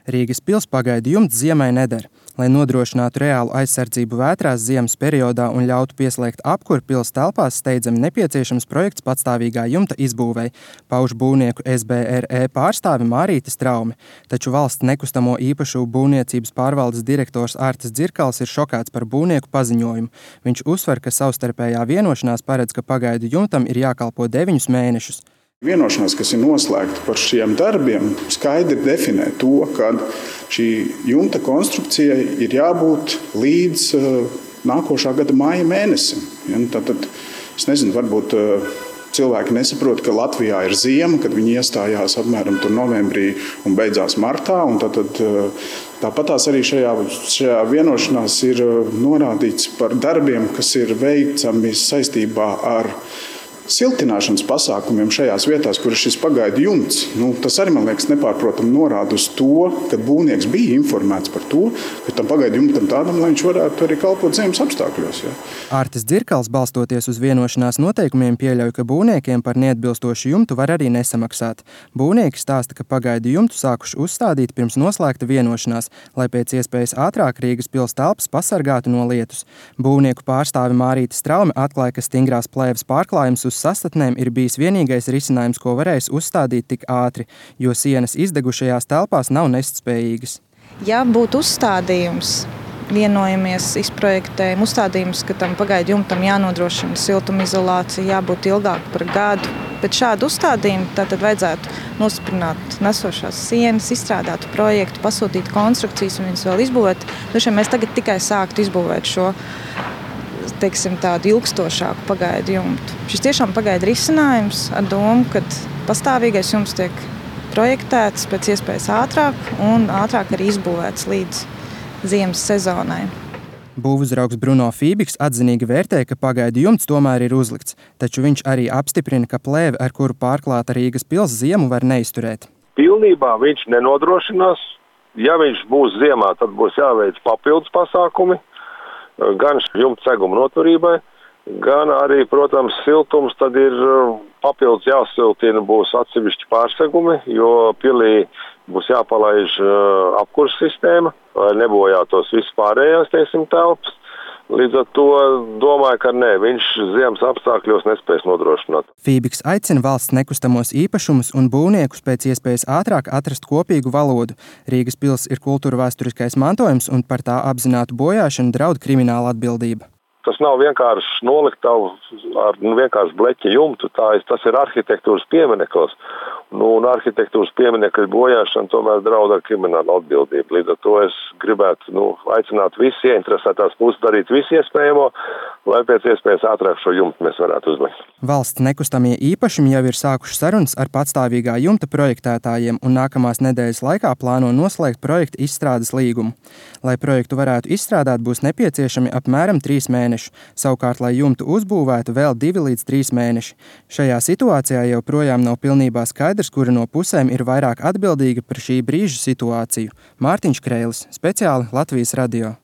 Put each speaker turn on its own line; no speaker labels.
Rīgas pils pagaidu jumts ziemai neder. Lai nodrošinātu reālu aizsardzību vētrās ziemas periodā un ļautu pieslēgt apkuri pils telpās, steidzami nepieciešams projekts patstāvīgā jumta izbūvei, pauž būvnieku SBRE pārstāve Mārīte Straume. Taču valsts nekustamo īpašumu būvniecības pārvaldes direktors Artis Dzirkals ir šokāts par būvnieku paziņojumu. Viņš uzsver, ka savstarpējā vienošanās paredz, ka pagaidu jumtam ir jākalpo 9 mēnešus.
Vienošanās, kas ir noslēgta par šiem darbiem, skaidri definē to, ka šī jumta konstrukcijai ir jābūt līdz nākošā gada māja mēnesim. Tātad, es nezinu, varbūt cilvēki nesaprot, ka Latvijā ir ziema, kad viņi iestājās apmēram novembrī un beidzās martā. Tāpatās arī šajā vienošanās ir norādīts par darbiem, kas ir veicami saistībā ar siltināšanas pasākumiem šajās vietās, kur ir šis pagaidu jumts. Tas arī, man liekas, nepārprotami norāda uz to, ka būvnieks bija informēts par to, ka tam pagaidu jumtam tādam, lai viņš varētu arī kalpot ziemas apstākļos. Ja.
Artis Dzirkals, balstoties uz vienošanās noteikumiem, pieļauj, ka būvniekiem par neatbilstošu jumtu var arī nesamaksāt. Būvnieki stāsta, ka pagaidu jumtu sākuši uzstādīt pirms noslēgta vienošanās, lai pēc iespējas ātrāk Rīgas pils telpas pasargātu no lietus. Būvnieku pārstāve Mārīte Straume atklāja, ka stingrās plēves pārklājums uz sastatnēm ir bijis vienīgais risinājums, ko varējis uzstādīt tik ātri, jo sienas izdegušajās telpās nav nestspējīgas.
Ja būtu uzstādījums, vienojamies, izprojektējam uzstādījums, ka tam pagaidu jumtam jānodrošina siltumizolācija, jābūt ilgāk par gadu. Pēc šādu uzstādījumu tātad vajadzētu nostiprināt nesošās sienas, izstrādāt projektu, pasūtīt konstrukcijas un viņas vēl izbūvēt. Mēs tagad tikai sāktu izbūvēt šo tādu ilgstošāku pagaidu jumtu. Šis tiešām pagaidu risinājums ar domu, ka pastāvīgais jumts tiek projektēts pēc iespējas ātrāk un ātrāk arī izbūvēts līdz ziemas sezonai.
Būvuzraugs Bruno Fībiks atzinīgi vērtē, ka pagaidu jumts tomēr ir uzlikts, taču viņš arī apstiprina, ka plēve, ar kuru pārklāta Rīgas pils, ziemu var neizturēt.
Pilnībā viņš nenodrošinās. Ja viņš būs ziemā, tad būs jāveic papildus pasākumi, gan jumta seguma noturībai, gan arī, protams, siltums, tad ir papildus jāsiltina, būs atsevišķi pārsegumi, jo pilī būs jāpalaiž apkurs sistēma, lai nebojātos vispārējās, telpas. Līdz ar to domāju, ka viņš ziemas apstākļos nespēs nodrošināt.
Fībiks aicina valsts nekustamos īpašumus un būvniekus pēc iespējas ātrāk atrast kopīgu valodu. Rīgas pils ir kultūra vēsturiskais mantojums un par tā apzinātu bojāšanu draud krimināla atbildība.
Tas nav vienkārši noliktavu ar vienkārši bleķa jumtu, tas ir arhitektūras piemineklis. Un arhitektūras pieminekļa bojāšana tomēr draud ar kriminālu atbildību. Līdz ar to es gribētu aicināt visi ieinteresētās puses darīt visu iespējamo, lai pēc iespējas ātrāk šo jumtu mēs varētu uzlikt.
Valsts nekustamie īpašumi jau ir sākuši sarunas ar patstāvīgā jumta projektētājiem un nākamās nedēļas laikā plāno noslēgt projekta izstrādes līgumu. Lai projektu varētu izstrādāt, būs nepieciešami apmēram 3 mēneši. Savukārt, lai jumtu uzbūvētu, vēl 2 līdz 3 mēneši. Šajā situācijā joprojām nav pilnībā skaidrs, kura no pusēm ir vairāk atbildīga par šī brīža situāciju. Mārtiņš Kreilis, speciāli Latvijas radio.